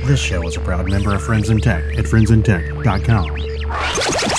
This show is a proud member of Friends in Tech at friendsintech.com.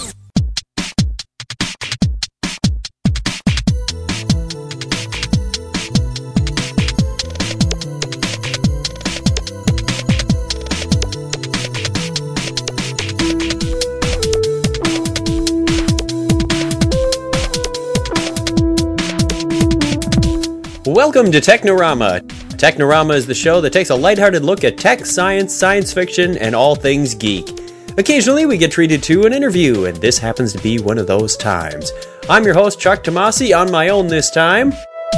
Welcome to Technorama. Technorama is the show that takes a lighthearted look at tech, science, science fiction, and all things geek. Occasionally we get treated to an interview, and this happens to be one of those times. I'm your host, Chuck Tomasi, on my own this time.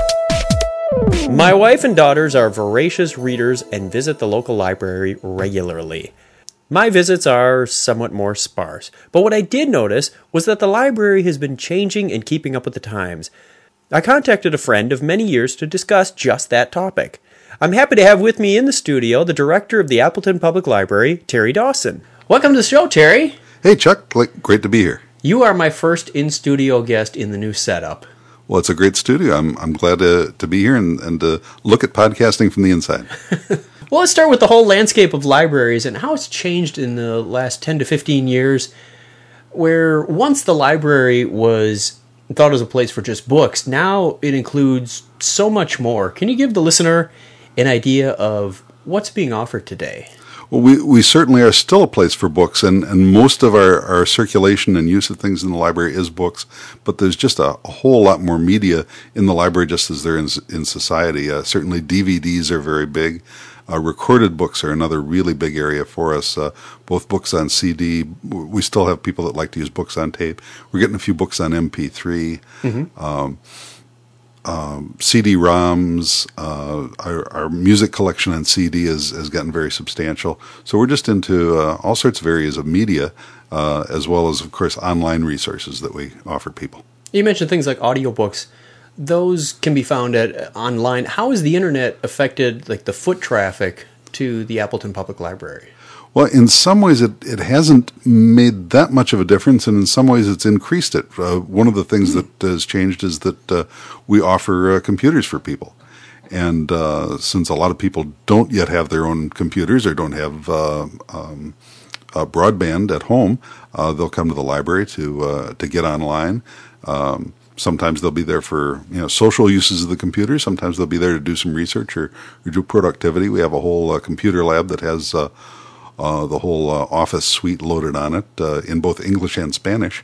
My wife and daughters are voracious readers and visit the local library regularly. My visits are somewhat more sparse, but what I did notice was that the library has been changing and keeping up with the times. I contacted a friend of many years to discuss just that topic. I'm happy to have with me in the studio the director of the Appleton Public Library, Terry Dawson. Welcome to the show, Terry. Hey, Chuck. Great to be here. You are my first in-studio guest in the new setup. Well, it's a great studio. I'm glad to be here and to look at podcasting from the inside. Well, let's start with the whole landscape of libraries and how it's changed in the last 10 to 15 years, where once the library was thought as a place for just books. Now it includes so much more. Can you give the listener an idea of what's being offered today? Well, we certainly are still a place for books, and most of our circulation and use of things in the library is books, but there's just a whole lot more media in the library just as there is in society. Certainly DVDs are very big. Recorded books are another really big area for us, both books on CD. We still have people that like to use books on tape. We're getting a few books on MP3. Mm-hmm. CD-ROMs, our music collection on CD has gotten very substantial. So we're just into all sorts of areas of media, as well as, of course, online resources that we offer people. You mentioned things like audiobooks. Those can be found at online. How has the internet affected like the foot traffic to the Appleton Public Library? Well, in some ways it hasn't made that much of a difference, and in some ways it's increased it. One of the things that has changed is that we offer computers for people. And since a lot of people don't yet have their own computers or don't have broadband at home, they'll come to the library to get online. Sometimes they'll be there for social uses of the computer. Sometimes they'll be there to do some research or do productivity. We have a whole computer lab that has the whole Office suite loaded on it in both English and Spanish.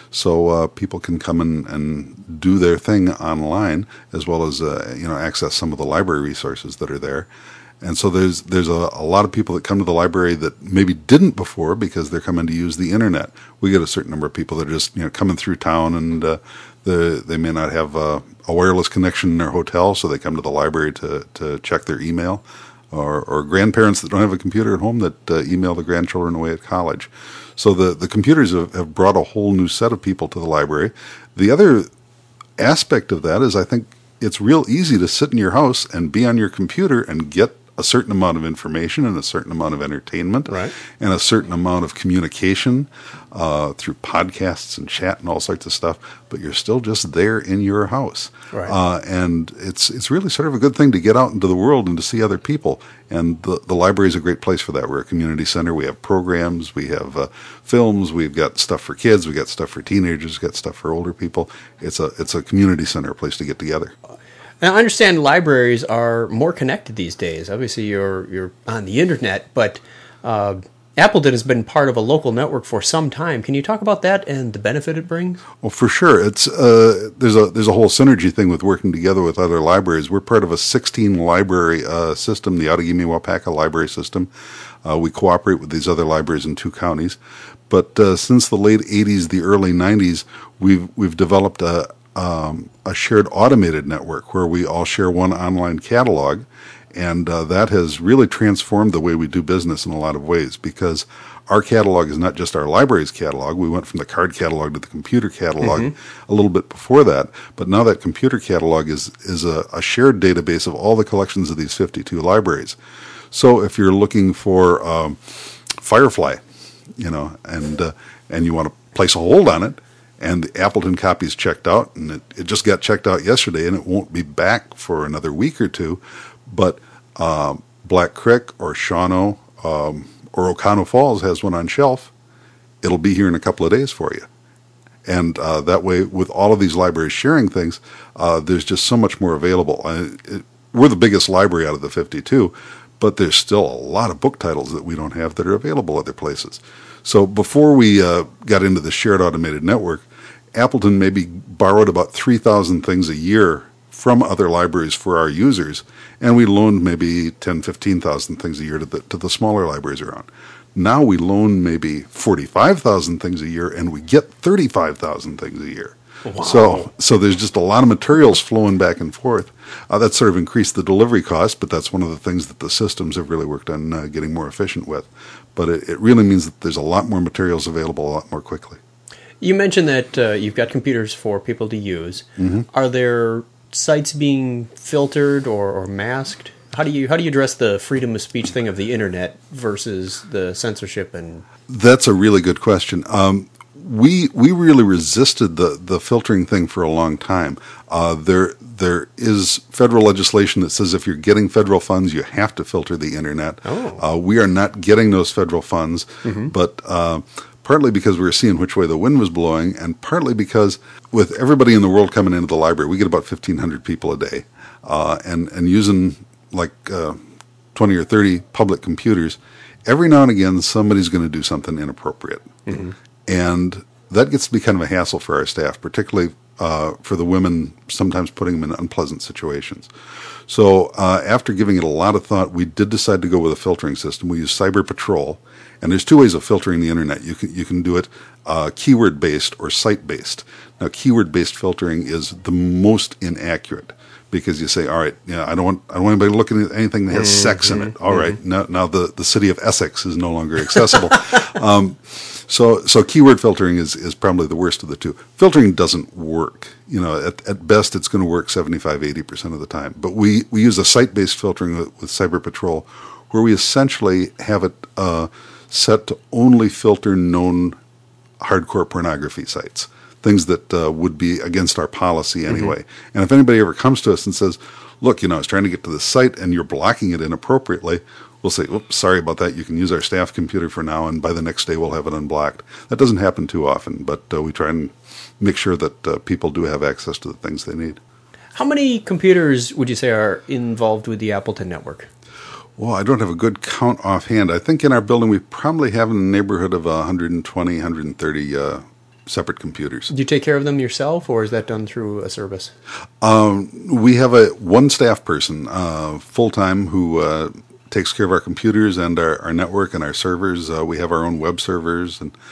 So people can come and do their thing online as well as access some of the library resources that are there. And so there's a lot of people that come to the library that maybe didn't before because they're coming to use the internet. We get a certain number of people that are just coming through town and they may not have a wireless connection in their hotel, so they come to the library to check their email, or grandparents that don't have a computer at home that email the grandchildren away at college. So the computers have brought a whole new set of people to the library. The other aspect of that is I think it's real easy to sit in your house and be on your computer and get a certain amount of information and a certain amount of entertainment, right, and a certain amount of communication through podcasts and chat and all sorts of stuff, but you're still just there in your house. Right. And it's really sort of a good thing to get out into the world and to see other people. And the library is a great place for that. We're a community center. We have programs. We have films. We've got stuff for kids. We've got stuff for teenagers. We've got stuff for older people. It's a community center, a place to get together. Now, I understand libraries are more connected these days. Obviously, you're on the internet, but Appleton has been part of a local network for some time. Can you talk about that and the benefit it brings? Well, for sure. It's there's a whole synergy thing with working together with other libraries. We're part of a 16 library system, the Outagamie-Waupaca library system. We cooperate with these other libraries in 2 counties. But since the late 80s, the early 90s, we've developed a shared automated network where we all share one online catalog, and that has really transformed the way we do business in a lot of ways, because our catalog is not just our library's catalog. We went from the card catalog to the computer catalog a little bit before that, but now that computer catalog is a shared database of all the collections of these 52 libraries. So if you're looking for Firefly, and you want to place a hold on it, and the Appleton copy is checked out, and it just got checked out yesterday, and it won't be back for another week or two. But Black Crick or Shawano or Oconto Falls has one on shelf, it'll be here in a couple of days for you. And that way, with all of these libraries sharing things, there's just so much more available. We're the biggest library out of the 52, but there's still a lot of book titles that we don't have that are available other places. So before we got into the shared automated network, Appleton maybe borrowed about 3,000 things a year from other libraries for our users, and we loaned maybe 10, 15,000 things a year to the smaller libraries around. Now we loan maybe 45,000 things a year, and we get 35,000 things a year. Wow. So there's just a lot of materials flowing back and forth. That sort of increased the delivery cost, but that's one of the things that the systems have really worked on getting more efficient with. But it really means that there's a lot more materials available a lot more quickly. You mentioned that you've got computers for people to use. Mm-hmm. Are there sites being filtered or masked? How do you address the freedom of speech thing of the internet versus the censorship? And that's a really good question. We really resisted the filtering thing for a long time. There is federal legislation that says if you're getting federal funds, you have to filter the internet. Oh. We are not getting those federal funds, mm-hmm. but partly because we were seeing which way the wind was blowing, and partly because with everybody in the world coming into the library, we get about 1,500 people a day, and using like 20 or 30 public computers, every now and again somebody's going to do something inappropriate. Mm-hmm. And that gets to be kind of a hassle for our staff, particularly for the women, sometimes putting them in unpleasant situations. So after giving it a lot of thought, we did decide to go with a filtering system. We use Cyber Patrol, and there's two ways of filtering the internet. You can do it keyword-based or site-based. Now, keyword-based filtering is the most inaccurate, because you say, all right, I don't want anybody looking at anything that has sex in it. All right, now the city of Essex is no longer accessible. So keyword filtering is probably the worst of the two. Filtering doesn't work. At best it's going to work 75-80% of the time. But we use a site-based filtering with Cyber Patrol, where we essentially have it set to only filter known hardcore pornography sites. Things that would be against our policy anyway. Mm-hmm. And if anybody ever comes to us and says, look, I was trying to get to this site and you're blocking it inappropriately, we'll say, oops, sorry about that. You can use our staff computer for now, and by the next day we'll have it unblocked. That doesn't happen too often, but we try and make sure that people do have access to the things they need. How many computers would you say are involved with the Appleton network? Well, I don't have a good count offhand. I think in our building we probably have in the neighborhood of 120, 130 separate computers. Do you take care of them yourself, or is that done through a service? We have one staff person, full-time, who takes care of our computers and our network and our servers. We have our own web servers, and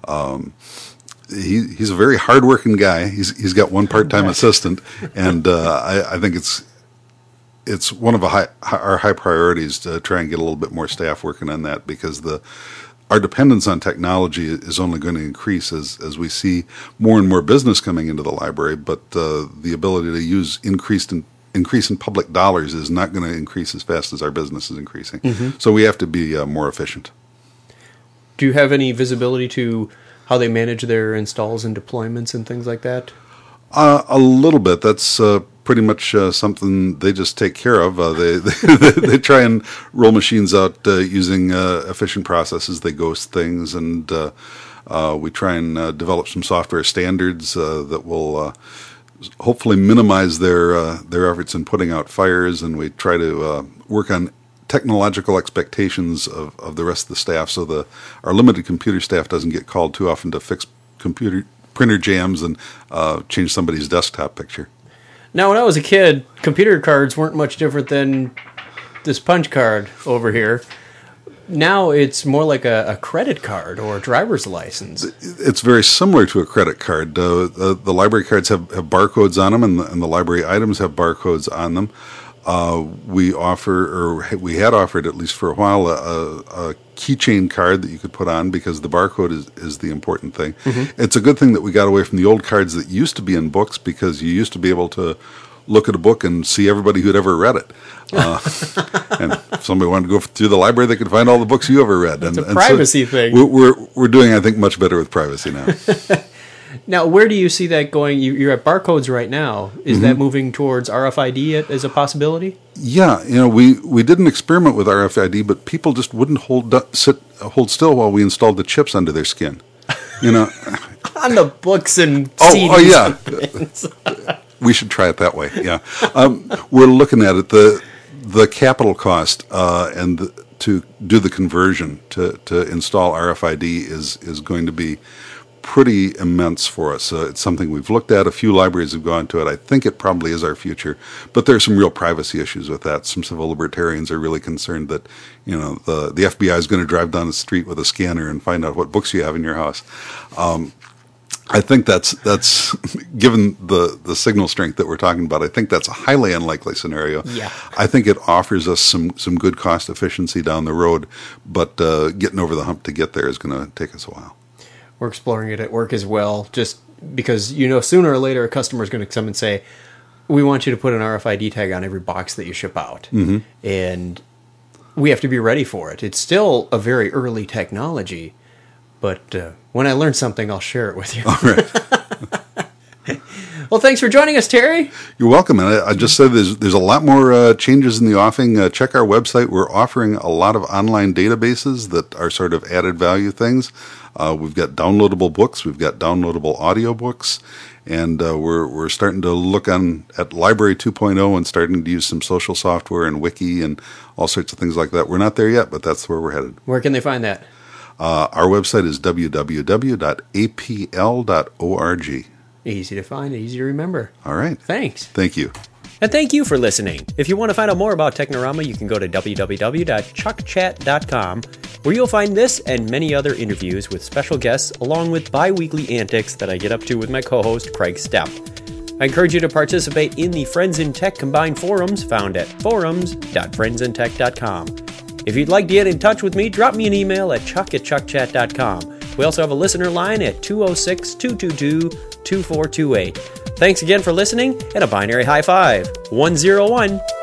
he's a very hard-working guy. He's got one part-time assistant, and I think it's one of our high priorities to try and get a little bit more staff working on that, because our dependence on technology is only going to increase as we see more and more business coming into the library, but the ability to use increase in public dollars is not going to increase as fast as our business is increasing. Mm-hmm. So we have to be more efficient. Do you have any visibility to how they manage their installs and deployments and things like that? A little bit. That's pretty much something they just take care of. They try and roll machines out using efficient processes. They ghost things, and we try and develop some software standards that will hopefully minimize their efforts in putting out fires. And we try to work on technological expectations of the rest of the staff, so our limited computer staff doesn't get called too often to fix printer jams and change somebody's desktop picture. Now, when I was a kid, computer cards weren't much different than this punch card over here. Now it's more like a credit card or a driver's license. It's very similar to a credit card. The library cards have barcodes on them, and the library items have barcodes on them. We had offered, at least for a while, a keychain card that you could put on, because the barcode is the important thing. Mm-hmm. It's a good thing that we got away from the old cards that used to be in books, because you used to be able to look at a book and see everybody who'd ever read it. And if somebody wanted to go through the library, they could find all the books you ever read. It's a privacy thing. We're doing, I think, much better with privacy now. Now, where do you see that going? You're at barcodes right now. Is that moving towards RFID as a possibility? Yeah, we did an experiment with RFID, but people just wouldn't hold still while we installed the chips under their skin. On the books and CDs. Oh yeah. We should try it that way. Yeah, we're looking at it. The capital cost to do the conversion to install RFID is going to be pretty immense for us. It's something we've looked at. A few libraries have gone to it. I think it probably is our future, but there's some real privacy issues with that. Some civil libertarians are really concerned that the FBI is going to drive down the street with a scanner and find out what books you have in your house. I think that's given the signal strength that we're talking about. I think that's a highly unlikely scenario. Yeah. I think it offers us some good cost efficiency down the road, but getting over the hump to get there is going to take us a while. We're exploring it at work as well, just because sooner or later a customer is going to come and say, "We want you to put an RFID tag on every box that you ship out," and we have to be ready for it. It's still a very early technology. But when I learn something, I'll share it with you. All right. Well, thanks for joining us, Terry. You're welcome. And I just said there's a lot more changes in the offing. Check our website. We're offering a lot of online databases that are sort of added value things. We've got downloadable books. We've got downloadable audiobooks. And we're starting to look at Library 2.0 and starting to use some social software and wiki and all sorts of things like that. We're not there yet, but that's where we're headed. Where can they find that? Our website is www.apl.org. Easy to find, easy to remember. All right. Thanks. Thank you. And thank you for listening. If you want to find out more about Technorama, you can go to www.chuckchat.com, where you'll find this and many other interviews with special guests, along with bi-weekly antics that I get up to with my co-host, Craig Stepp. I encourage you to participate in the Friends in Tech combined forums found at forums.friendsintech.com. If you'd like to get in touch with me, drop me an email at chuck@chuckchat.com. We also have a listener line at 206-222-2428. Thanks again for listening, and a binary high five. 101.